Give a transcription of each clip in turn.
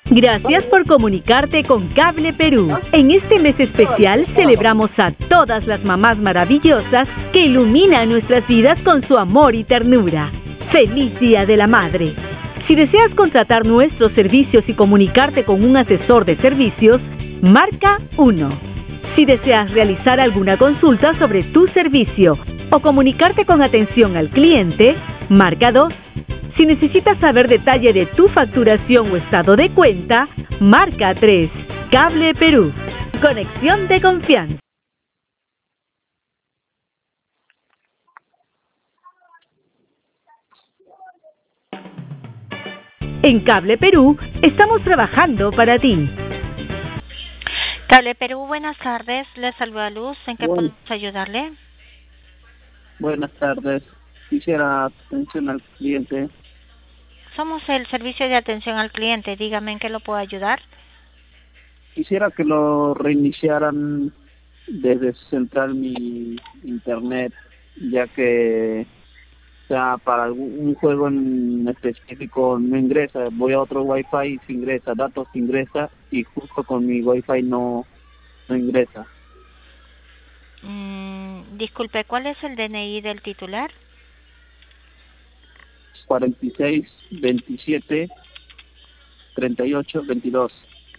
Gracias por comunicarte con Cable Perú. En este mes especial celebramos a todas las mamás maravillosas que iluminan nuestras vidas con su amor y ternura. ¡Feliz Día de la Madre! Si deseas contratar nuestros servicios y comunicarte con un asesor de servicios, marca 1. Si deseas realizar alguna consulta sobre tu servicio o comunicarte con atención al cliente, marca 2. Si necesitas saber detalle de tu facturación o estado de cuenta, marca 3. Cable Perú. Conexión de confianza. En Cable Perú estamos trabajando para ti. Cable Perú, buenas tardes. Le saluda Luz. ¿En qué podemos ayudarle? Buenas tardes. Quisiera atención al cliente. Somos el servicio de atención al cliente. Dígame en qué lo puedo ayudar. Quisiera que lo reiniciaran desde central mi internet, ya que para algún juego en específico no ingresa. Voy a otro wifi y se ingresa, datos se ingresa y justo con mi wifi no ingresa. Disculpe, ¿cuál es el DNI del titular? 46 27 38 22.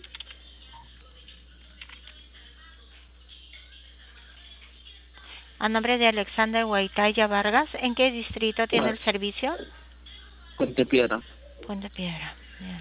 A nombre de Alexander Huaytaya Vargas, ¿en qué distrito tiene el servicio? Puente Piedra. Puente Piedra, bien.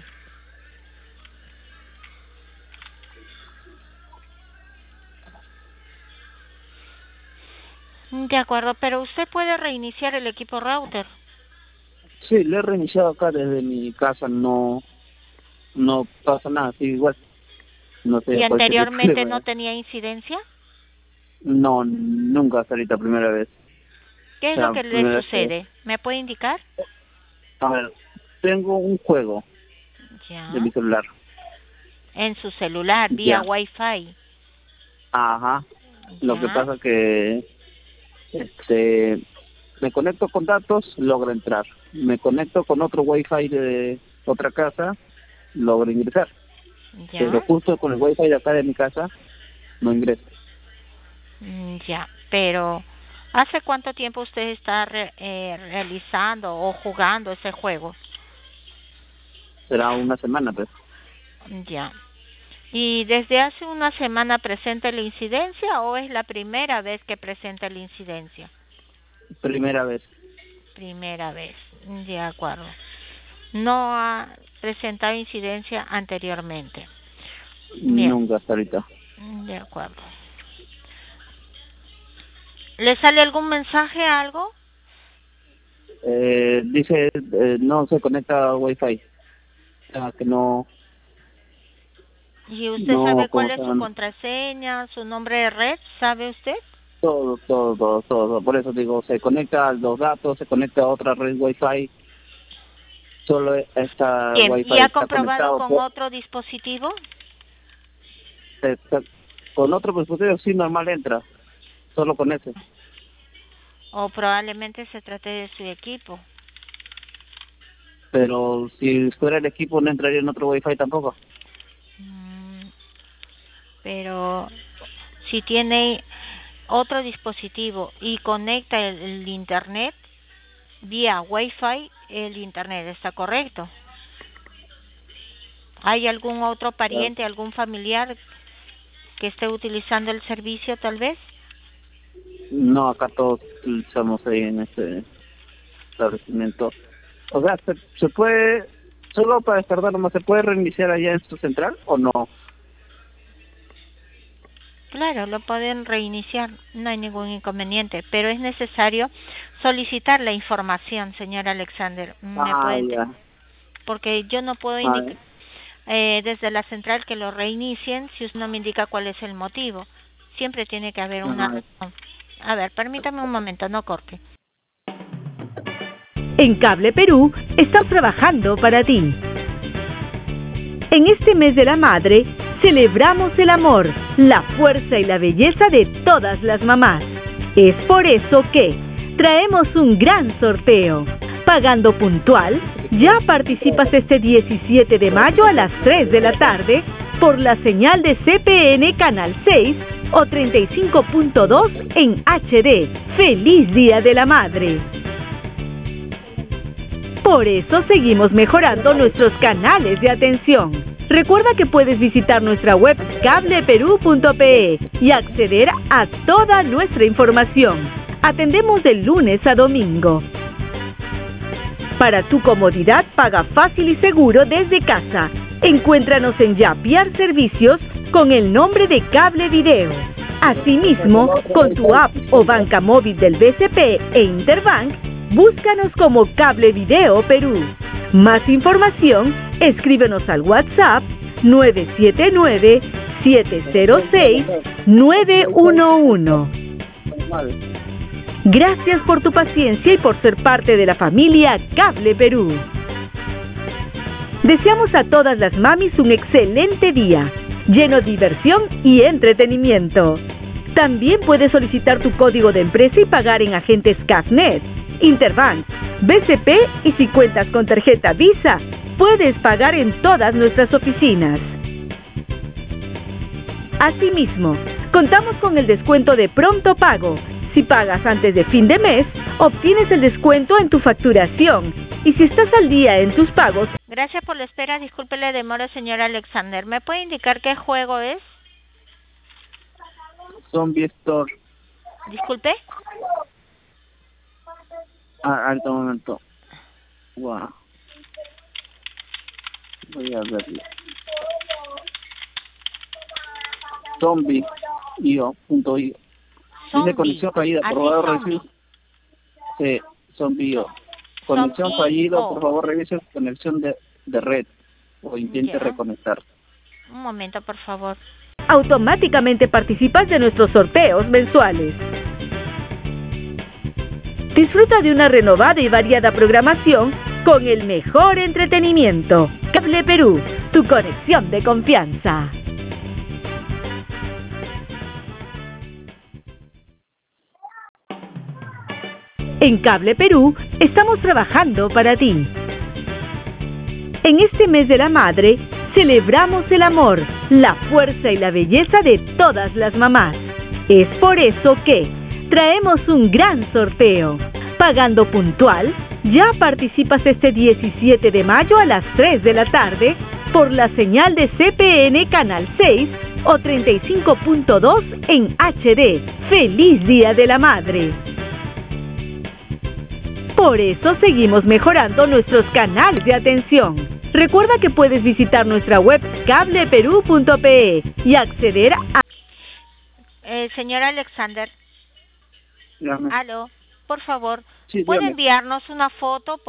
De acuerdo, pero usted puede reiniciar el equipo router. Sí, lo he reiniciado acá desde mi casa, no pasa nada, sí, igual. No sé. ¿Y anteriormente no tenía incidencia? No, nunca, hasta ahorita, primera vez. ¿Qué es lo que le sucede? ¿Me puede indicar? A ver, tengo un juego de mi celular. ¿En su celular, vía Wi-Fi? Ajá. Lo que pasa que me conecto con datos, logra entrar. Me conecto con otro Wi-Fi de otra casa, logra ingresar. Pero justo con el Wi-Fi de acá de mi casa, no ingresa. Ya, pero ¿hace cuánto tiempo usted está realizando o jugando ese juego? Será una semana, pues. Ya. ¿Y desde hace una semana presenta la incidencia o es la primera vez que presenta la incidencia? Primera vez. Primera vez, de acuerdo. No ha presentado incidencia anteriormente. Bien. Nunca hasta ahorita. De acuerdo. ¿Le sale algún mensaje, algo? Dice, no se conecta a Wi-Fi. O sea, que no... ¿Y usted sabe cuál es su contraseña, su nombre de red? ¿Sabe usted? Todo. Por eso digo, se conecta a los datos, se conecta a otra red Wi-Fi. Solo esta Wi-Fi. ¿Y ha comprobado con otro dispositivo? Con otro dispositivo sí, normal entra. Solo con ese. O probablemente se trate de su equipo. Pero si fuera el equipo no entraría en otro Wi-Fi tampoco. Pero si tiene otro dispositivo y conecta el internet vía Wi-Fi, el internet está correcto. ¿Hay algún otro pariente, algún familiar que esté utilizando el servicio tal vez? No, acá todos estamos ahí en este establecimiento. O sea, ¿se puede, solo para descargar nomás, se puede reiniciar allá en su central o no? Claro, lo pueden reiniciar, no hay ningún inconveniente, pero es necesario solicitar la información, señor Alexander. Porque yo no puedo indicar desde la central que lo reinicien si usted no me indica cuál es el motivo. Siempre tiene que haber una razón. A ver, permítame un momento, no corte. En Cable Perú estamos trabajando para ti. En este mes de la madre, celebramos el amor, la fuerza y la belleza de todas las mamás. Es por eso que traemos un gran sorteo. Pagando puntual, ya participas este 17 de mayo a las 3 de la tarde por la señal de CPN Canal 6 o 35.2 en HD. ¡Feliz Día de la Madre! Por eso seguimos mejorando nuestros canales de atención. Recuerda que puedes visitar nuestra web cableperú.pe y acceder a toda nuestra información. Atendemos de lunes a domingo. Para tu comodidad, paga fácil y seguro desde casa. Encuéntranos en Yapiar Servicios con el nombre de Cable Video. Asimismo, con tu app o banca móvil del BCP e Interbank, búscanos como Cable Video Perú. Más información, escríbenos al WhatsApp 979-706-911. Gracias por tu paciencia y por ser parte de la familia Cable Perú. Deseamos a todas las mamis un excelente día, lleno de diversión y entretenimiento. También puedes solicitar tu código de empresa y pagar en agentes Cafnet, Interbank, BCP y si cuentas con tarjeta Visa, puedes pagar en todas nuestras oficinas. Asimismo, contamos con el descuento de pronto pago. Si pagas antes de fin de mes, obtienes el descuento en tu facturación. Y si estás al día en tus pagos... Gracias por la espera. Disculpe la demora, señor Alexander. ¿Me puede indicar qué juego es? Zombie Store. Disculpe. Alto momento. Wow. Voy a verlo. Zombie.io. Dice conexión fallida, por favor revise. Sí, Zombie.io. Conexión fallida, por favor revise conexión de red o intente reconectar. Un momento, por favor. Automáticamente participas de nuestros sorteos mensuales. Disfruta de una renovada y variada programación con el mejor entretenimiento. Cable Perú, tu conexión de confianza. En Cable Perú estamos trabajando para ti. En este mes de la madre, celebramos el amor, la fuerza y la belleza de todas las mamás. Es por eso que traemos un gran sorteo. Pagando puntual, ya participas este 17 de mayo a las 3 de la tarde por la señal de CPN Canal 6 o 35.2 en HD. ¡Feliz Día de la Madre! Por eso seguimos mejorando nuestros canales de atención. Recuerda que puedes visitar nuestra web cableperú.pe y acceder a... Señor Alexander. Dígame. Aló, por favor, Sí, ¿puede dígame. enviarnos una foto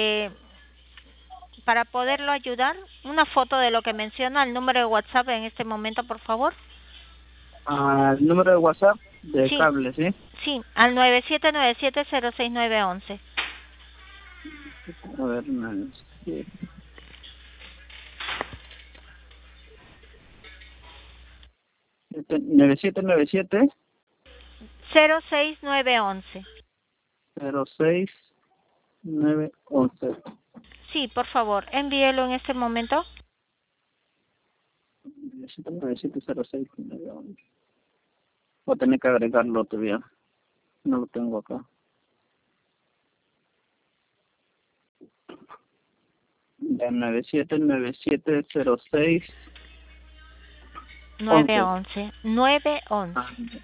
para poderlo ayudar? Una foto de lo que menciona, el número de WhatsApp en este momento, por favor. El número de WhatsApp de Sí. Cable, ¿sí? Sí, al 9797-06911. A ver, 9797 06911. 06911. Sí, por favor, envíelo en este momento. 97970691. Voy a tener que agregarlo todavía. No lo tengo acá. Ya 979706 911. 911.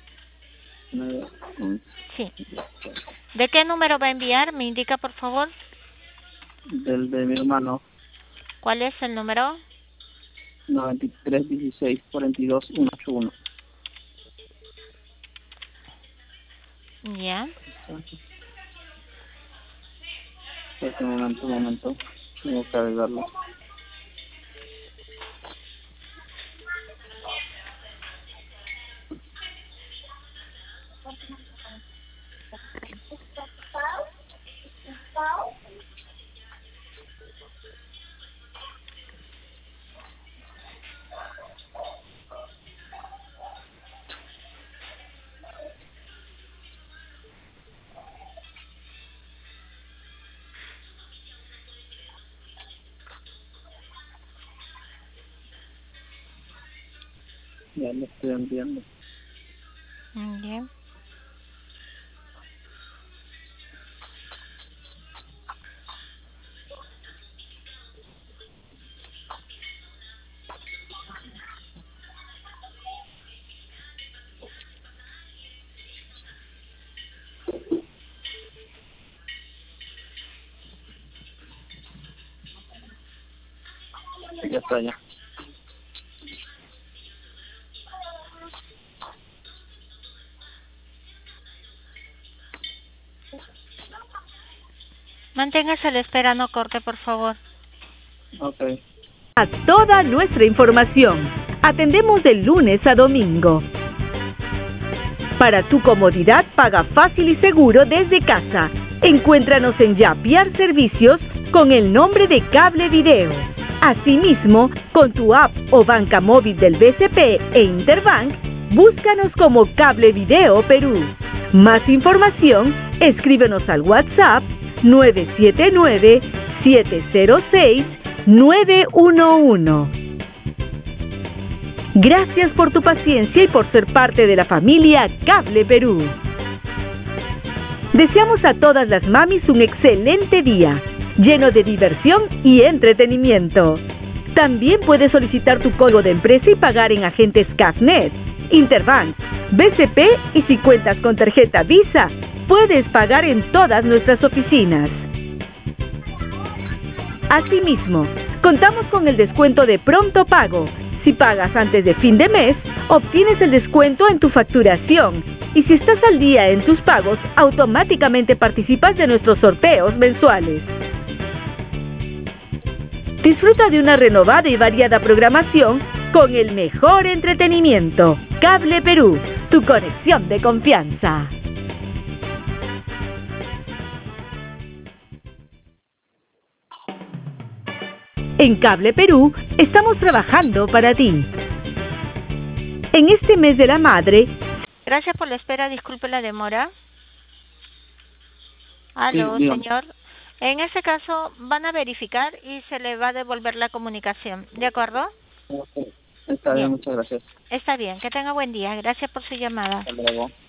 911. Sí. ¿De qué número va a enviar? ¿Me indica, por favor? Del de mi hermano. ¿Cuál es el número? 93164281. Ya. Un momento. Tengo que agregarlo. Ya lo estoy enviando. Bien. Ya está, ya. Manténgase a la espera, no corte, por favor. Ok. A toda nuestra información. Atendemos de lunes a domingo. Para tu comodidad, paga fácil y seguro desde casa. Encuéntranos en Yapiar Servicios con el nombre de Cable Video. Asimismo, con tu app o banca móvil del BCP e Interbank, búscanos como Cable Video Perú. Más información, escríbenos al WhatsApp 979-706-911. Gracias por tu paciencia y por ser parte de la familia Cable Perú. Deseamos a todas las mamis un excelente día, lleno de diversión y entretenimiento. También puedes solicitar tu código de empresa y pagar en agentes CAFNet, Interbank, BCP y si cuentas con tarjeta Visa, puedes pagar en todas nuestras oficinas. Asimismo, contamos con el descuento de pronto pago. Si pagas antes de fin de mes, obtienes el descuento en tu facturación. Y si estás al día en tus pagos, automáticamente participas de nuestros sorteos mensuales. Disfruta de una renovada y variada programación con el mejor entretenimiento. Cable Perú, tu conexión de confianza. En Cable Perú estamos trabajando para ti. En este mes de la madre... Gracias por la espera, disculpe la demora. Aló, Sí, señor. En ese caso van a verificar y se le va a devolver la comunicación. ¿De acuerdo? Okay. Está bien, muchas gracias. Está bien, que tenga buen día. Gracias por su llamada. Hasta luego.